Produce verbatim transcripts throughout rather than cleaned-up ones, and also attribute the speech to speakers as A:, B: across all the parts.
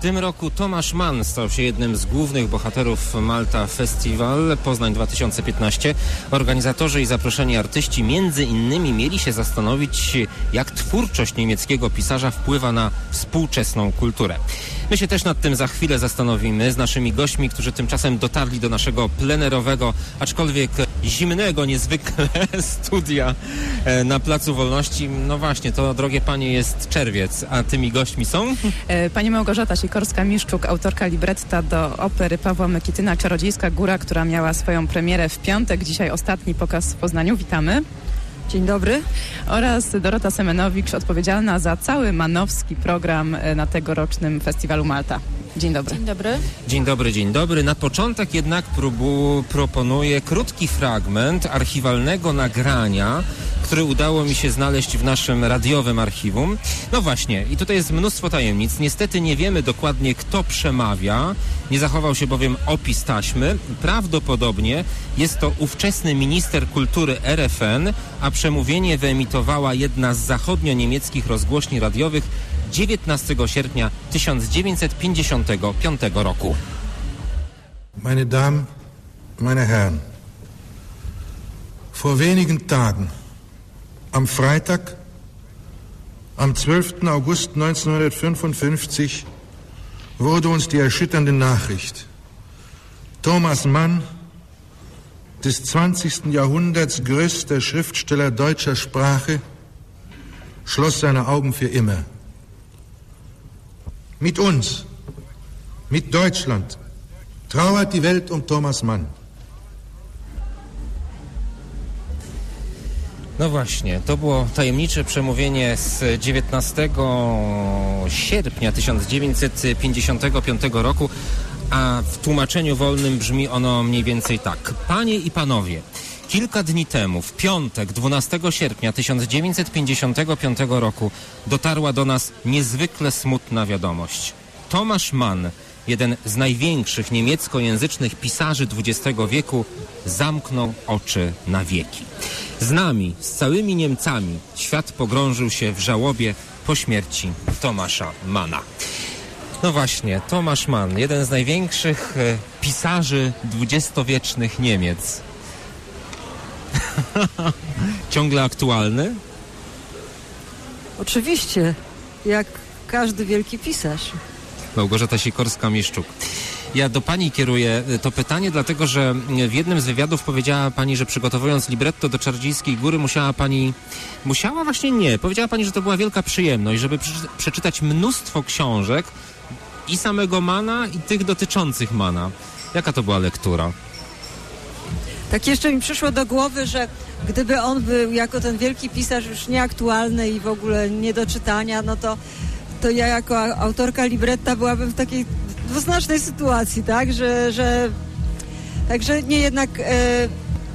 A: tym roku Tomasz Mann stał się jednym z głównych bohaterów Malta Festival Poznań dwa tysiące piętnaście. Organizatorzy i zaproszeni artyści między innymi mieli się zastanowić, jak twórczość niemieckiego pisarza wpływa na współczesną kulturę. My się też nad tym za chwilę zastanowimy z naszymi gośćmi, którzy tymczasem dotarli do naszego plenerowego, aczkolwiek zimnego niezwykle studia na Placu Wolności. No właśnie, to, drogie panie, jest czerwiec, a tymi gośćmi są?
B: Pani Małgorzata Sikorska-Miszczuk, autorka libretta do opery Pawła Mykityna Czarodziejska Góra, która miała swoją premierę w piątek. Dzisiaj ostatni pokaz w Poznaniu. Witamy.
C: Dzień dobry.
B: Oraz Dorota Semenowicz, odpowiedzialna za cały manowski program na tegorocznym Festiwalu Malta. Dzień dobry.
C: Dzień dobry.
A: Dzień dobry, dzień dobry. Na początek jednak próbu, proponuję krótki fragment archiwalnego nagrania, który udało mi się znaleźć w naszym radiowym archiwum. No właśnie, i tutaj jest mnóstwo tajemnic. Niestety nie wiemy dokładnie, kto przemawia. Nie zachował się bowiem opis taśmy. Prawdopodobnie jest to ówczesny minister kultury R F N, a przemówienie wyemitowała jedna z zachodnio-niemieckich rozgłośni radiowych dziewiętnastego sierpnia tysiąc dziewięćset pięćdziesiątego piątego roku.
D: Meine Damen, meine Herren, vor wenigen Tagen, am Freitag, am zwölften August neunzehnhundertfünfundfünfzig, wurde uns die erschütternde Nachricht: Thomas Mann, des zwanzigsten Jahrhunderts größter Schriftsteller deutscher Sprache, schloss seine Augen für immer. Mit uns, mit Deutschland, trauert die Welt um Thomas Mann.
A: No właśnie, to było tajemnicze przemówienie z dziewiętnastego sierpnia tysiąc dziewięćset pięćdziesiątego piątego roku, a w tłumaczeniu wolnym brzmi ono mniej więcej tak. Panie i panowie, kilka dni temu, w piątek, dwunastego sierpnia tysiąc dziewięćset pięćdziesiątego piątego roku, dotarła do nas niezwykle smutna wiadomość. Tomasz Mann, jeden z największych niemieckojęzycznych pisarzy dwudziestego wieku, zamknął oczy na wieki. Z nami, z całymi Niemcami, świat pogrążył się w żałobie po śmierci Tomasza Manna. No właśnie, Tomasz Mann, jeden z największych e, pisarzy dwudziestowiecznych Niemiec. Ciągle aktualny?
C: Oczywiście, jak każdy wielki pisarz.
A: Małgorzata Sikorska-Miszczuk. Ja do pani kieruję to pytanie, dlatego że w jednym z wywiadów powiedziała pani, że przygotowując libretto do Czarodziejskiej Góry musiała pani... Musiała? Właśnie nie. Powiedziała pani, że to była wielka przyjemność, żeby przeczytać mnóstwo książek i samego Manna, i tych dotyczących Manna. Jaka to była lektura?
C: Tak jeszcze mi przyszło do głowy, że gdyby on był jako ten wielki pisarz już nieaktualny i w ogóle nie do czytania, no to, to ja jako autorka libretta byłabym w takiej dwuznacznej sytuacji, tak, że, że także nie jednak e,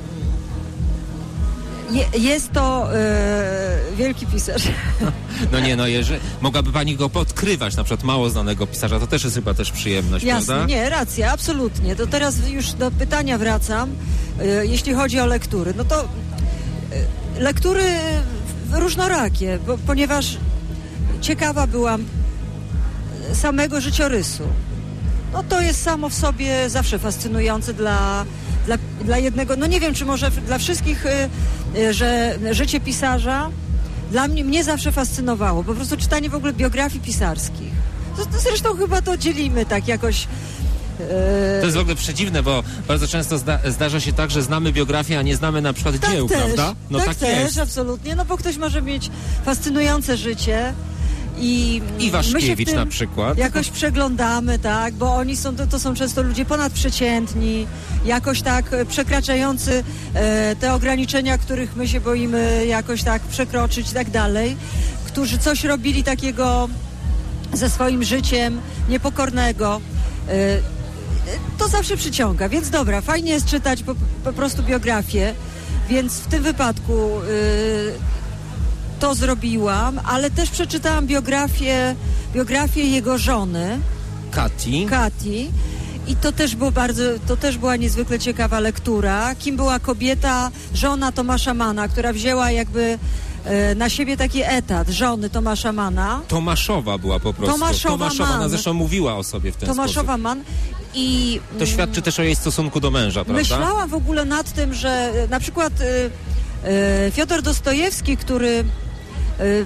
C: je, jest to e, wielki pisarz.
A: No nie, no jeżeli mogłaby pani go podkrywać, na przykład mało znanego pisarza, to też jest chyba też przyjemność,
C: Jasne,
A: prawda?
C: Nie, racja, absolutnie. To teraz już do pytania wracam, e, jeśli chodzi o lektury. No to e, lektury różnorakie, bo, ponieważ ciekawa byłam samego życiorysu. No to jest samo w sobie zawsze fascynujące dla, dla, dla jednego, no nie wiem, czy może dla wszystkich, y, że życie pisarza dla mnie, mnie zawsze fascynowało. Po prostu czytanie w ogóle biografii pisarskich. To, to zresztą chyba to dzielimy tak jakoś.
A: To jest w ogóle przedziwne, bo bardzo często zda, zdarza się tak, że znamy biografię, a nie znamy na przykład
C: tak
A: dzieł,
C: też,
A: prawda? No
C: tak,
A: tak
C: też,
A: jest.
C: absolutnie, no bo ktoś może mieć fascynujące życie. I,
A: I Waszkiewicz
C: my się w
A: na przykład.
C: Jakoś przeglądamy, tak, bo oni są, to, to są często ludzie ponadprzeciętni, jakoś tak przekraczający e, te ograniczenia, których my się boimy jakoś tak przekroczyć i tak dalej, którzy coś robili takiego ze swoim życiem niepokornego. E, to zawsze przyciąga, więc dobra, fajnie jest czytać po, po prostu biografię, więc w tym wypadku e, to zrobiłam, ale też przeczytałam biografię, biografię jego żony,
A: Kati.
C: Kati. I to też było bardzo, to też była niezwykle ciekawa lektura. Kim była kobieta, żona Tomasza Manna, która wzięła jakby e, na siebie taki etat żony Tomasza Manna.
A: Tomaszowa była po prostu.
C: Tomaszowa,
A: Tomaszowa
C: Mann.
A: Ona zresztą mówiła o sobie w ten
C: Tomaszowa
A: sposób.
C: Mann. I
A: To świadczy też o jej stosunku do męża, prawda?
C: myślałam w ogóle nad tym, że e, na przykład e, e, Fiodor Dostojewski, który e, e,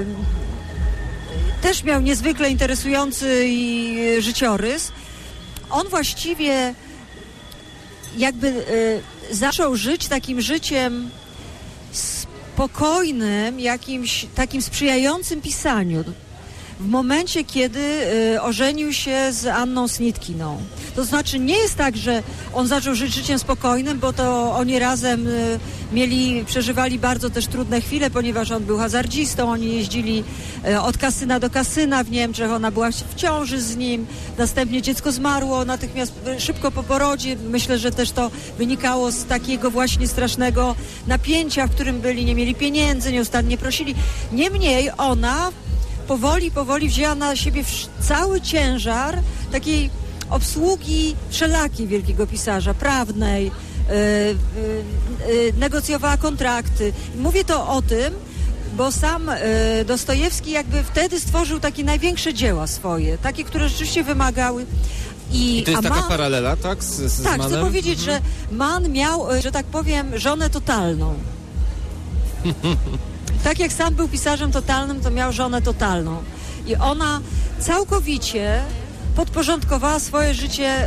C: też miał niezwykle interesujący i e, życiorys, on właściwie jakby e, zaczął żyć takim życiem spokojnym, jakimś takim sprzyjającym pisaniu w momencie, kiedy y, ożenił się z Anną Snitkiną. To znaczy nie jest tak, że on zaczął żyć życiem spokojnym, bo to oni razem y, mieli, przeżywali bardzo też trudne chwile, ponieważ on był hazardzistą, oni jeździli y, od kasyna do kasyna w Niemczech, ona była w ciąży z nim, następnie dziecko zmarło natychmiast y, szybko po porodzie. Myślę, że też to wynikało z takiego właśnie strasznego napięcia, w którym byli, nie mieli pieniędzy, nieustannie prosili. Niemniej ona powoli, powoli wzięła na siebie cały ciężar takiej obsługi wszelakiej wielkiego pisarza, prawnej, yy, yy, yy, negocjowała kontrakty. Mówię to o tym, bo sam yy, Dostojewski jakby wtedy stworzył takie największe dzieła swoje, takie, które rzeczywiście wymagały. I,
A: I to jest taka
C: Mann,
A: paralela, tak? Z, z
C: tak,
A: Mannem?
C: chcę powiedzieć,
A: mhm.
C: że Mann miał, że tak powiem, żonę totalną. Tak jak sam był pisarzem totalnym, to miał żonę totalną. I ona całkowicie podporządkowała swoje życie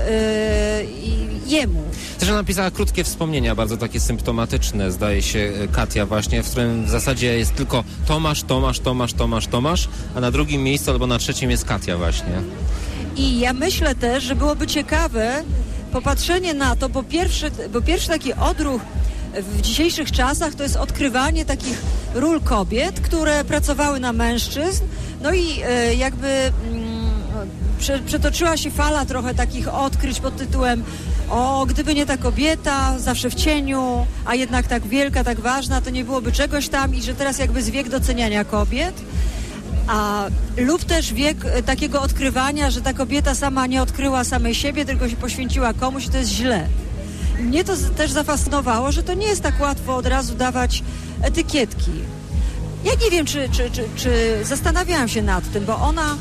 C: yy, jemu.
A: Też napisała krótkie wspomnienia, bardzo takie symptomatyczne, zdaje się, Katia właśnie, w którym w zasadzie jest tylko Tomasz, Tomasz, Tomasz, Tomasz, Tomasz, a na drugim miejscu albo na trzecim jest Katia właśnie.
C: I ja myślę też, że byłoby ciekawe popatrzenie na to, bo pierwszy, bo pierwszy taki odruch w dzisiejszych czasach to jest odkrywanie takich ról kobiet, które pracowały na mężczyzn, no i e, jakby mm, prze, przetoczyła się fala trochę takich odkryć pod tytułem o, gdyby nie ta kobieta, zawsze w cieniu, a jednak tak wielka, tak ważna, to nie byłoby czegoś tam i że teraz jakby jest wiek doceniania kobiet. A, lub też wiek takiego odkrywania, że ta kobieta sama nie odkryła samej siebie, tylko się poświęciła komuś i to jest źle. Mnie to też zafascynowało, że to nie jest tak łatwo od razu dawać etykietki. Ja nie wiem, czy, czy, czy, czy zastanawiałam się nad tym, bo ona,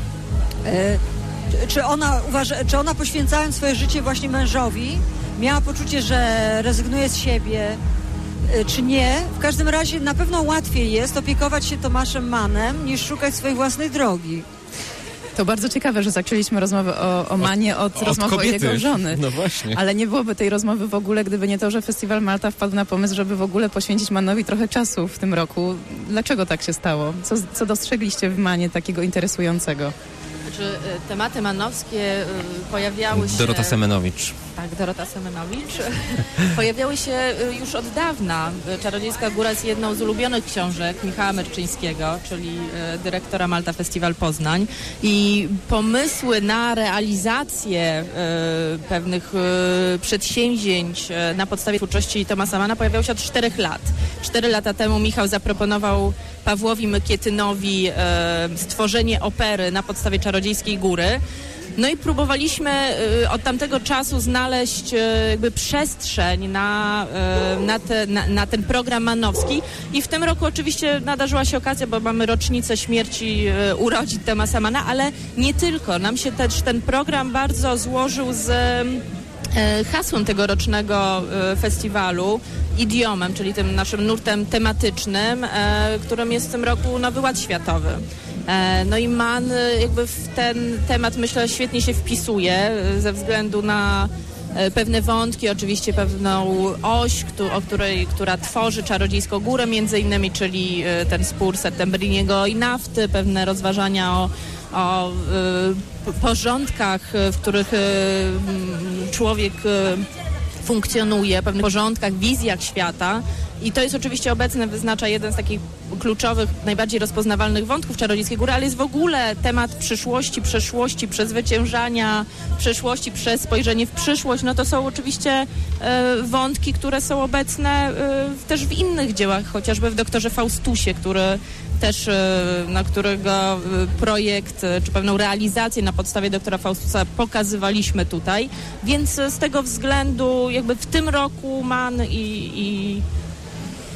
C: e, czy ona uważa, czy ona poświęcając swoje życie właśnie mężowi, miała poczucie, że rezygnuje z siebie, e, czy nie. W każdym razie na pewno łatwiej jest opiekować się Tomaszem Mannem, niż szukać swojej własnej drogi.
B: To bardzo ciekawe, że zaczęliśmy rozmowę o, o Manie od, od rozmowy o jego żony.
A: No właśnie.
B: Ale nie byłoby tej rozmowy w ogóle, gdyby nie to, że Festiwal Malta wpadł na pomysł, żeby w ogóle poświęcić Mannowi trochę czasu w tym roku. Dlaczego tak się stało? Co, co dostrzegliście w Manie takiego interesującego?
E: Znaczy, tematy mannowskie pojawiały się...
A: Dorota Semenowicz.
E: Tak, Dorota Semenowicz. Pojawiały się już od dawna. Czarodziejska Góra jest jedną z ulubionych książek Michała Merczyńskiego, czyli dyrektora Malta Festiwal Poznań. I pomysły na realizację y, pewnych y, przedsięwzięć y, na podstawie twórczości Tomasa Manna pojawiały się od czterech lat. Cztery lata temu Michał zaproponował Pawłowi Mykietynowi y, stworzenie opery na podstawie Czarodziejskiej Góry. No i próbowaliśmy y, od tamtego czasu znaleźć y, jakby przestrzeń na, y, na, te, na, na ten program mannowski i w tym roku oczywiście nadarzyła się okazja, bo mamy rocznicę śmierci y, urodzin Tomasa Manna, ale nie tylko. Nam się też ten program bardzo złożył z y, hasłem tegorocznego y, festiwalu, idiomem, czyli tym naszym nurtem tematycznym, y, którym jest w tym roku Nowy Ład Światowy. No i Mann jakby w ten temat, myślę, świetnie się wpisuje ze względu na pewne wątki, oczywiście pewną oś, o której, która tworzy Czarodziejską Górę między innymi, czyli ten spór Settembriniego i Nafty, pewne rozważania o, o y, porządkach, w których y, człowiek y, funkcjonuje, pewnych porządkach, wizjach świata. I to jest oczywiście obecne, wyznacza jeden z takich kluczowych, najbardziej rozpoznawalnych wątków Czarodziejskiej Góry, ale jest w ogóle temat przyszłości, przeszłości, przezwyciężania przeszłości przez spojrzenie w przyszłość. No to są oczywiście e, wątki, które są obecne e, też w innych dziełach, chociażby w Doktorze Faustusie, który też, e, na którego projekt, czy pewną realizację na podstawie Doktora Faustusa pokazywaliśmy tutaj. Więc z tego względu jakby w tym roku Mann i, i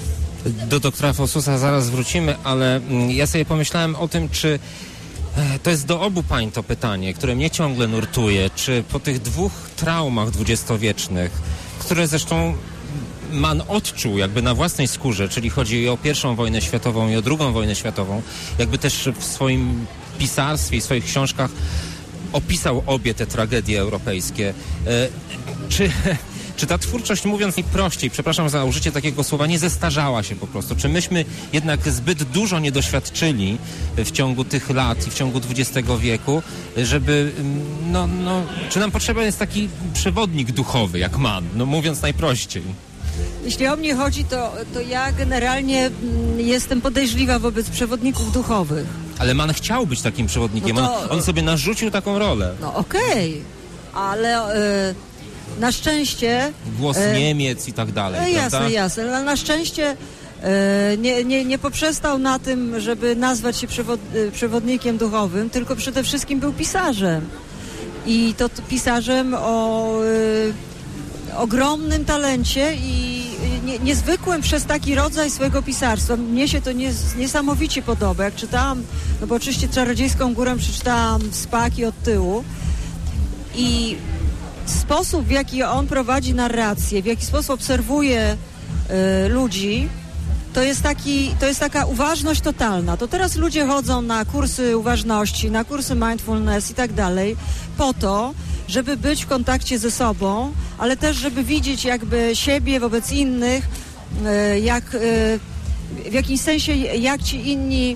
A: Do doktora Faustusa zaraz wrócimy, ale ja sobie pomyślałem o tym, czy to jest do obu pań to pytanie, które mnie ciągle nurtuje, czy po tych dwóch traumach dwudziestowiecznych, które zresztą Mann odczuł jakby na własnej skórze, czyli chodzi o pierwszą wojnę światową i o drugą wojnę światową, jakby też w swoim pisarstwie i w swoich książkach opisał obie te tragedie europejskie. E, czy, czy ta twórczość, mówiąc najprościej, przepraszam za użycie takiego słowa, nie zestarzała się po prostu? Czy myśmy jednak zbyt dużo nie doświadczyli w ciągu tych lat i w ciągu dwudziestego wieku, żeby, no, no, czy nam potrzebny jest taki przewodnik duchowy jak Mann, no mówiąc najprościej?
C: Jeśli o mnie chodzi, to, to ja generalnie mm, jestem podejrzliwa wobec przewodników duchowych.
A: Ale Mann chciał być takim przewodnikiem.
C: No to,
A: on, on sobie narzucił taką rolę.
C: No okej, okay. ale y, na szczęście...
A: Głos y, Niemiec i tak dalej,
C: y,
A: prawda?
C: Jasne, jasne, ale na szczęście y, nie, nie, nie poprzestał na tym, żeby nazwać się przewod, y, przewodnikiem duchowym, tylko przede wszystkim był pisarzem. I to t- pisarzem o... Y, ogromnym talencie i nie, niezwykłym przez taki rodzaj swojego pisarstwa. Mnie się to nie, niesamowicie podoba. Jak czytałam, no bo oczywiście Czarodziejską Górę przeczytałam z paki od tyłu i sposób, w jaki on prowadzi narrację, w jaki sposób obserwuje y, ludzi, to jest, taki, to jest taka uważność totalna. To teraz ludzie chodzą na kursy uważności, na kursy mindfulness i tak dalej, po to, żeby być w kontakcie ze sobą, ale też, żeby widzieć jakby siebie wobec innych, jak, w jakimś sensie jak ci inni,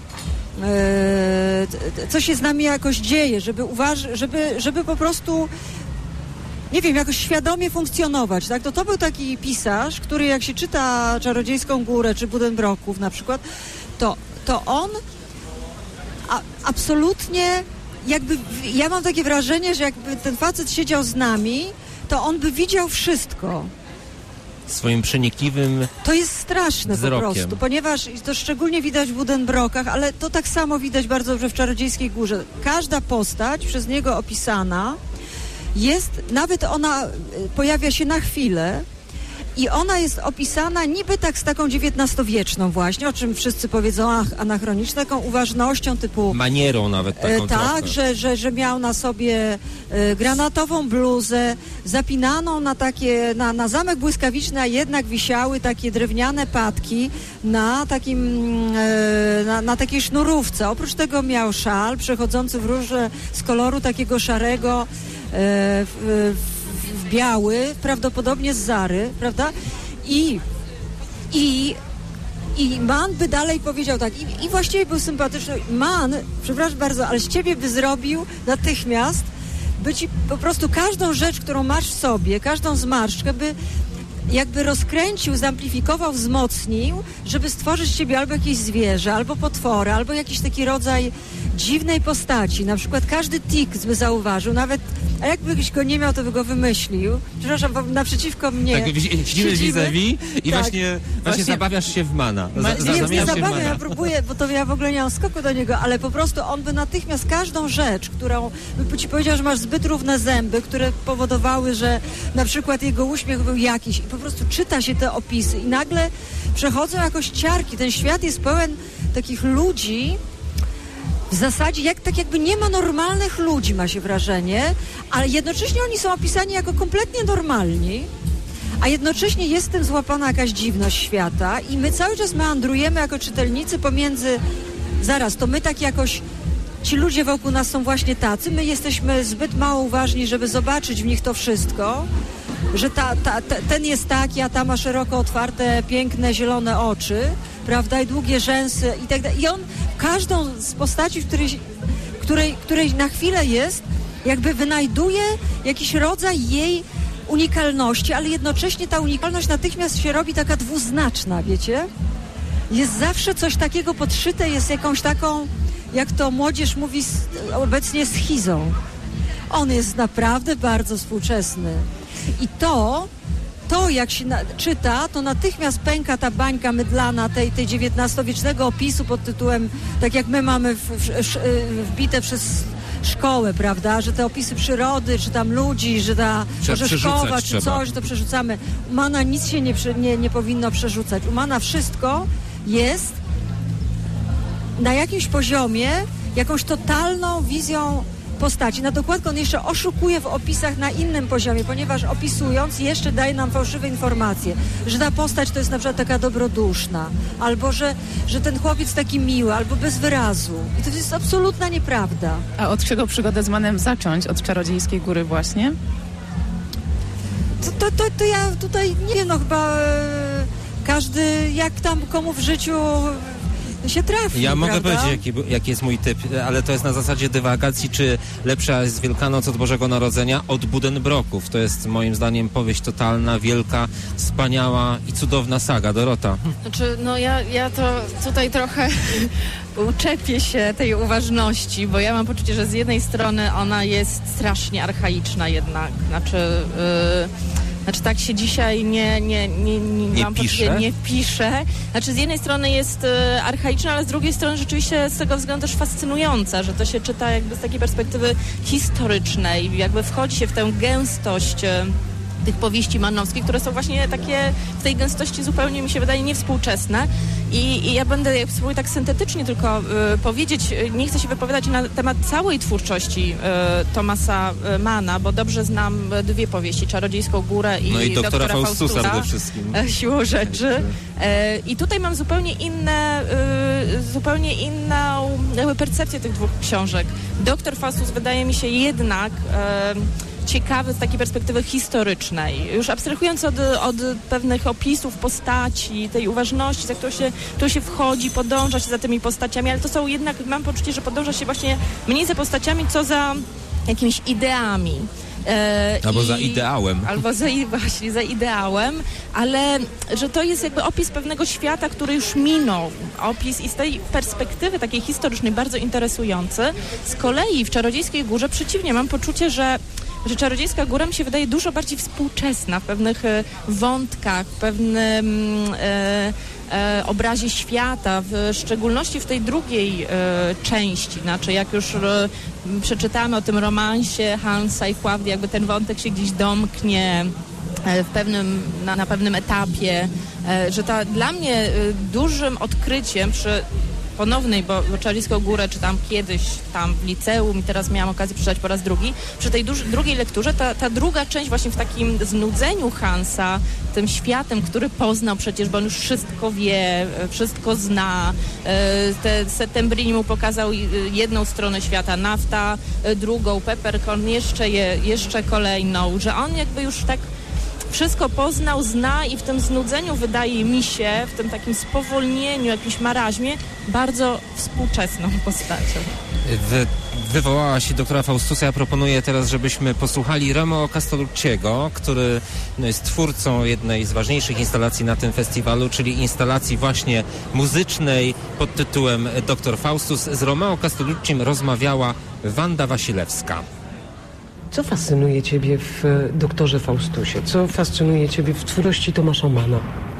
C: co się z nami jakoś dzieje, żeby, uważ- żeby, żeby po prostu, nie wiem, jakoś świadomie funkcjonować, tak? To, to był taki pisarz, który jak się czyta Czarodziejską Górę czy Buddenbrooków na przykład, to, to on a, absolutnie jakby, ja mam takie wrażenie, że jakby ten facet siedział z nami, to on by widział wszystko.
A: Swoim przenikliwym
C: To jest straszne
A: wzrokiem.
C: Po prostu, ponieważ to szczególnie widać w Buddenbrookach, ale to tak samo widać bardzo dobrze w Czarodziejskiej Górze. Każda postać przez niego opisana jest, nawet ona pojawia się na chwilę i ona jest opisana niby tak z taką dziewiętnastowieczną właśnie, o czym wszyscy powiedzą, ach, anachroniczną, taką uważnością typu...
A: Manierą nawet taką
C: e, Tak, że, że, że miał na sobie e, granatową bluzę, zapinaną na takie, na, na zamek błyskawiczny, a jednak wisiały takie drewniane patki na takim, e, na, na takiej sznurówce. Oprócz tego miał szal przechodzący w róże z koloru takiego szarego, e, w, w, w biały, prawdopodobnie z Zary, prawda? I, i, i Mann by dalej powiedział tak, i, i właściwie był sympatyczny. Mann, przepraszam bardzo, ale z ciebie by zrobił natychmiast, by ci po prostu każdą rzecz, którą masz w sobie, każdą zmarszczkę, by jakby rozkręcił, zamplifikował, wzmocnił, żeby stworzyć z ciebie albo jakieś zwierzę, albo potwora, albo jakiś taki rodzaj dziwnej postaci. Na przykład każdy tik by zauważył, nawet, a jakbyś go nie miał, to by go wymyślił. Przepraszam, naprzeciwko mnie.
A: Tak, siedzimy vis-a-vis i tak, właśnie, właśnie, właśnie zabawiasz się w Manna.
C: Ma,
A: za,
C: nie, nie
A: się
C: zabawiam, ja próbuję, bo to ja w ogóle nie mam skoku do niego, ale po prostu on by natychmiast każdą rzecz, którą by ci powiedział, że masz zbyt równe zęby, które powodowały, że na przykład jego uśmiech był jakiś i po prostu czyta się te opisy i nagle przechodzą jakoś ciarki. Ten świat jest pełen takich ludzi, w zasadzie jak, tak jakby nie ma normalnych ludzi, ma się wrażenie, ale jednocześnie oni są opisani jako kompletnie normalni, a jednocześnie jest tym złapana jakaś dziwność świata i my cały czas meandrujemy jako czytelnicy pomiędzy, zaraz, to my tak jakoś, ci ludzie wokół nas są właśnie tacy, my jesteśmy zbyt mało uważni, żeby zobaczyć w nich to wszystko, że ta, ta, ta, ten jest taki, a ta ma szeroko otwarte, piękne, zielone oczy, prawda, i długie rzęsy i tak dalej. I on każdą z postaci, w której, której, której na chwilę jest, jakby wynajduje jakiś rodzaj jej unikalności, ale jednocześnie ta unikalność natychmiast się robi taka dwuznaczna, wiecie? Jest zawsze coś takiego podszyte, jest jakąś taką, jak to młodzież mówi obecnie, schizą. On jest naprawdę bardzo współczesny. I to, to jak się na, czyta, to natychmiast pęka ta bańka mydlana tej, tej dziewiętnastowiecznego opisu pod tytułem, tak jak my mamy w, w, w, wbite przez szkołę, prawda, że te opisy przyrody, czy tam ludzi, że ta orzeszkowa, czy coś, że to przerzucamy. Umana nic się nie, nie, nie powinno przerzucać. Umana wszystko jest na jakimś poziomie, jakąś totalną wizją postaci. Na dokładkę on jeszcze oszukuje w opisach na innym poziomie, ponieważ opisując jeszcze daje nam fałszywe informacje, że ta postać to jest na przykład taka dobroduszna, albo że, że ten chłopiec taki miły, albo bez wyrazu. I to jest absolutna nieprawda.
B: A od czego przygodę z Manem zacząć? Od Czarodziejskiej Góry właśnie?
C: To, to, to, to ja tutaj nie wiem, no chyba e, każdy jak tam komu w życiu się trafi,
A: Ja mogę
C: prawda?
A: powiedzieć, jaki, jaki jest mój typ, ale to jest na zasadzie dywagacji, czy lepsza jest Wielkanoc od Bożego Narodzenia od Buddenbrooków. To jest moim zdaniem powieść totalna, wielka, wspaniała i cudowna saga. Dorota.
E: Znaczy, no ja, ja to tutaj trochę uczepię się tej uważności, bo ja mam poczucie, że z jednej strony ona jest strasznie archaiczna jednak. Znaczy... Yy... Znaczy tak się dzisiaj nie, nie, nie, nie,
A: nie
E: mam
A: pisze?
E: poczucie, nie pisze. Znaczy z jednej strony jest e, archaiczna, ale z drugiej strony rzeczywiście z tego względu też fascynująca, że to się czyta jakby z takiej perspektywy historycznej, jakby wchodzi się w tę gęstość e, tych powieści mannowskich, które są właśnie takie w tej gęstości zupełnie, mi się wydaje, niewspółczesne. I, i ja będę jak spróbuję tak syntetycznie tylko y, powiedzieć, nie chcę się wypowiadać na temat całej twórczości y, Thomasa y, Manna, bo dobrze znam dwie powieści, Czarodziejską Górę i,
A: no i doktora, doktora
E: Faustusa,
A: Faustusa przede wszystkim.
E: Y, siłą rzeczy. Y, I tutaj mam zupełnie inne, y, zupełnie inną jakby percepcję tych dwóch książek. Doktor Faustus wydaje mi się jednak y, ciekawy z takiej perspektywy historycznej. Już abstrahując od, od pewnych opisów postaci, tej uważności, za którą się, którą się wchodzi, podąża się za tymi postaciami, ale to są jednak, mam poczucie, że podąża się właśnie mniej za postaciami, co za jakimiś ideami. E,
A: albo
E: i,
A: za ideałem.
E: Albo za, właśnie za ideałem, ale że to jest jakby opis pewnego świata, który już minął. Opis i z tej perspektywy takiej historycznej bardzo interesujący. Z kolei w Czarodziejskiej Górze przeciwnie, mam poczucie, że że Czarodziejska Góra mi się wydaje dużo bardziej współczesna w pewnych e, wątkach, w pewnym e, e, obrazie świata, w szczególności w tej drugiej e, części. Znaczy, jak już e, przeczytamy o tym romansie Hansa i Kławdy, jakby ten wątek się gdzieś domknie e, w pewnym, na, na pewnym etapie, e, że ta dla mnie e, dużym odkryciem przy ponownej, bo, bo Czarodziejską Górę czytam kiedyś tam w liceum i teraz miałam okazję przeczytać po raz drugi. Przy tej duż, drugiej lekturze ta, ta druga część właśnie w takim znudzeniu Hansa tym światem, który poznał przecież, bo on już wszystko wie, wszystko zna. Te Settembrini mu pokazał jedną stronę świata, Nafta drugą, Peppercorn jeszcze, je, jeszcze kolejną, że on jakby już tak wszystko poznał, zna i w tym znudzeniu wydaje mi się, w tym takim spowolnieniu, jakimś maraźmie, bardzo współczesną postacią.
A: Wy, wywołała się doktora Faustusa. Ja proponuję teraz, żebyśmy posłuchali Romeo Castellucciego, który no, jest twórcą jednej z ważniejszych instalacji na tym festiwalu, czyli instalacji właśnie muzycznej pod tytułem Doktor Faustus. Z Romeo Castelluccim rozmawiała Wanda Wasilewska.
F: Co fascynuje Ciebie w Doktorze Faustusie? Co fascynuje Ciebie w twórczości Tomasza Manna?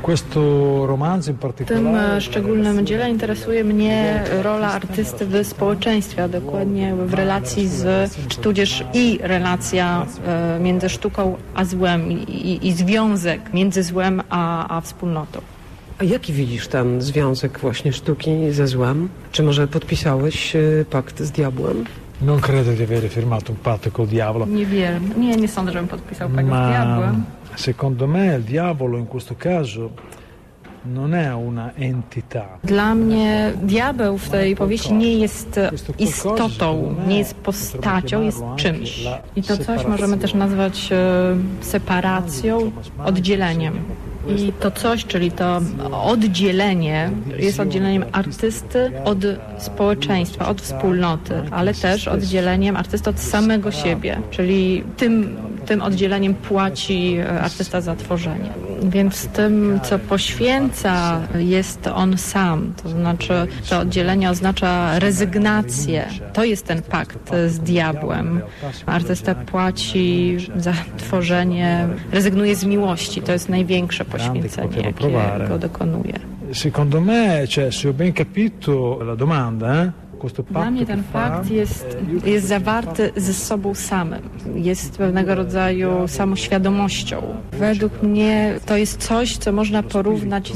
G: W tym szczególnym dziele interesuje mnie rola artysty w społeczeństwie, a dokładnie w relacji z, czy tudzież i relacja e, między sztuką a złem i, i, i związek między złem a, a wspólnotą.
F: A jaki widzisz ten związek właśnie sztuki ze złem? Czy może podpisałeś y, pakt z diabłem?
G: Non credo di avere firmato un patto col diavolo. Nie wiem, nie, nie sądzę, żebym podpisał pakt z diabłem. Secondo me il diavolo in questo caso non è una entità.
H: Dla mnie diabeł w tej powieści nie jest istotą, nie jest postacią, jest czymś. I to coś możemy też nazwać e, separacją, oddzieleniem. I to coś, czyli to oddzielenie jest oddzieleniem artysty od społeczeństwa, od wspólnoty, ale też oddzieleniem artysty od samego siebie, czyli tym, tym oddzieleniem płaci artysta za tworzenie. Więc tym, co poświęca, jest on sam, to znaczy to oddzielenie oznacza rezygnację. To jest ten pakt z diabłem. Artysta płaci za tworzenie, rezygnuje z miłości, to jest największe poświęcenie, jakiego dokonuje.
G: Secondo me, cioè, se ho ben capito la domanda, eh? Dla mnie ten fakt jest, jest zawarty ze sobą samym. Jest pewnego rodzaju samoświadomością. Według mnie to jest coś, co można porównać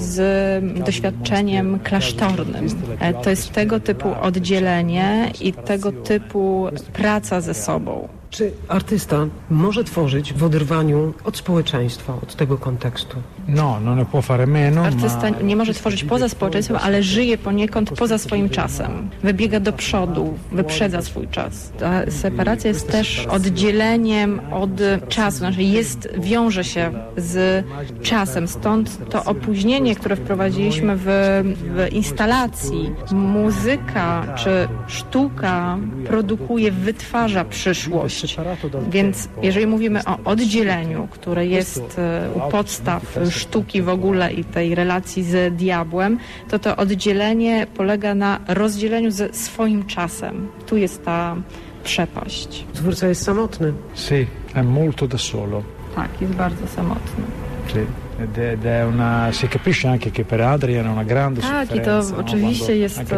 G: z doświadczeniem klasztornym. To jest tego typu oddzielenie i tego typu praca ze sobą.
F: Czy artysta może tworzyć w oderwaniu od społeczeństwa, od tego kontekstu?
I: No, non ne può fare meno.
G: Artysta nie może tworzyć poza społeczeństwem, ale żyje poniekąd poza swoim czasem. Wybiega do przodu, wyprzedza swój czas. Ta separacja jest też oddzieleniem od czasu, znaczy jest, wiąże się z czasem. Stąd to opóźnienie, które wprowadziliśmy w, w instalacji. Muzyka czy sztuka produkuje, wytwarza przyszłość. Więc jeżeli mówimy o oddzieleniu, które jest u podstaw sztuki w ogóle i tej relacji z diabłem, to to oddzielenie polega na rozdzieleniu ze swoim czasem. Tu jest ta przepaść.
F: Twórca jest samotny.
I: Sì, è molto da solo.
G: Tak, jest bardzo samotny.
I: Sì. Ed è una, si capisce anche che per Adrian è una grande
G: tak, i to oczywiście jest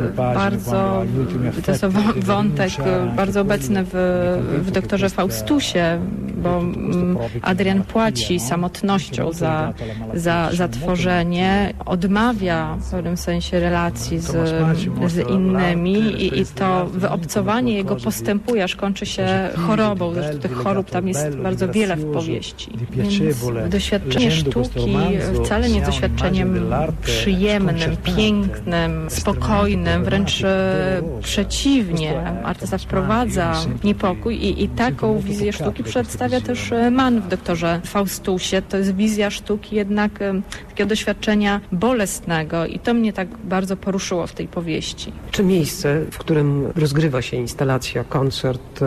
G: bardzo, to jest wątek bardzo obecny w, w doktorze Faustusie, bo Adrian płaci samotnością za, za, za tworzenie, odmawia w pewnym sensie relacji z, z innymi i, i to wyobcowanie jego postępuje, aż kończy się chorobą. Zresztą tych chorób tam jest bardzo wiele w powieści. Więc doświadczenie sztuki wcale nie doświadczeniem przyjemnym, pięknym, spokojnym, wręcz przeciwnie. Artysta wprowadza niepokój i, i taką wizję sztuki przedstawia też Mann w doktorze Faustusie. To jest wizja sztuki jednak takiego doświadczenia bolesnego i to mnie tak bardzo poruszyło w tej powieści.
F: Czy miejsce, w którym rozgrywa się instalacja, koncert,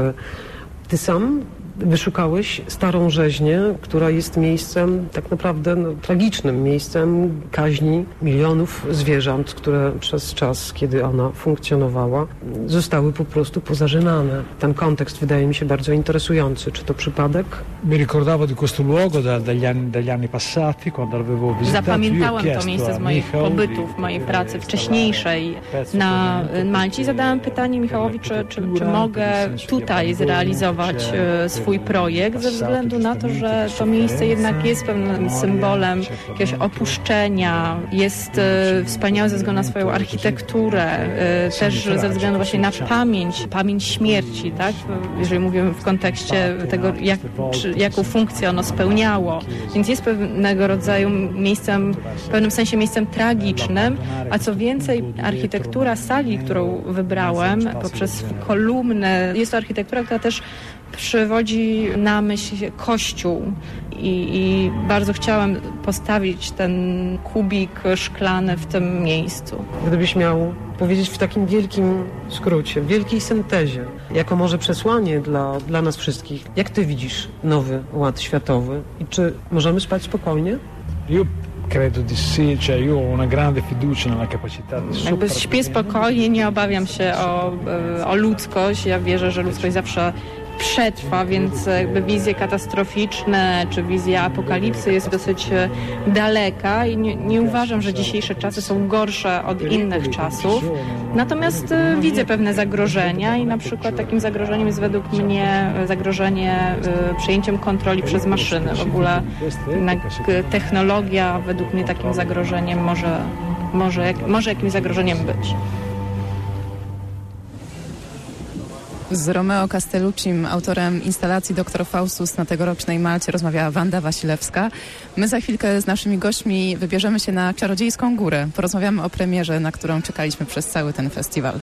F: ty sam wyszukałeś Starą Rzeźnię, która jest miejscem tak naprawdę no, tragicznym miejscem kaźni milionów zwierząt, które przez czas, kiedy ona funkcjonowała, zostały po prostu pozażynane. Ten kontekst wydaje mi się bardzo interesujący. Czy to przypadek?
I: Mi ricordavo di questo luogo da, dagli, anni, dagli anni passati, quando avevo visitato.
G: Zapamiętałem to miejsce z moich pobytów, mojej pracy wcześniejszej na Malcie. Zadałem pytanie Michałowi, czy, czy, czy mogę tutaj zrealizować swój projekt, ze względu na to, że to miejsce jednak jest pewnym symbolem jakiegoś opuszczenia, jest e, wspaniałe ze względu na swoją architekturę, e, też ze względu właśnie na pamięć, pamięć śmierci, tak? Jeżeli mówimy w kontekście tego, jak, czy, jaką funkcję ono spełniało. Więc jest pewnego rodzaju miejscem, w pewnym sensie miejscem tragicznym, a co więcej, architektura sali, którą wybrałem poprzez kolumny, jest to architektura, która też przywodzi na myśl kościół i, i bardzo chciałam postawić ten kubik szklany w tym miejscu.
F: Gdybyś miał powiedzieć w takim wielkim skrócie, w wielkiej syntezie, jako może przesłanie dla, dla nas wszystkich, jak ty widzisz nowy ład światowy i czy możemy spać spokojnie?
I: Credo di sì, cioè io ho una grande fiducia nella capacità di
G: Jakby śpię spokojnie, nie obawiam się o, o ludzkość. Ja wierzę, że ludzkość zawsze przetrwa, więc jakby wizje katastroficzne czy wizja apokalipsy jest dosyć daleka i nie, nie uważam, że dzisiejsze czasy są gorsze od innych czasów. Natomiast y, widzę pewne zagrożenia i na przykład takim zagrożeniem jest według mnie zagrożenie y, przejęciem kontroli przez maszyny. W ogóle jednak technologia według mnie takim zagrożeniem może, może, jak, może jakimś zagrożeniem być.
B: Z Romeo Castelluccim, autorem instalacji Doktor Faustus na tegorocznej Malcie, rozmawiała Wanda Wasilewska. My za chwilkę z naszymi gośćmi wybierzemy się na Czarodziejską Górę. Porozmawiamy o premierze, na którą czekaliśmy przez cały ten festiwal.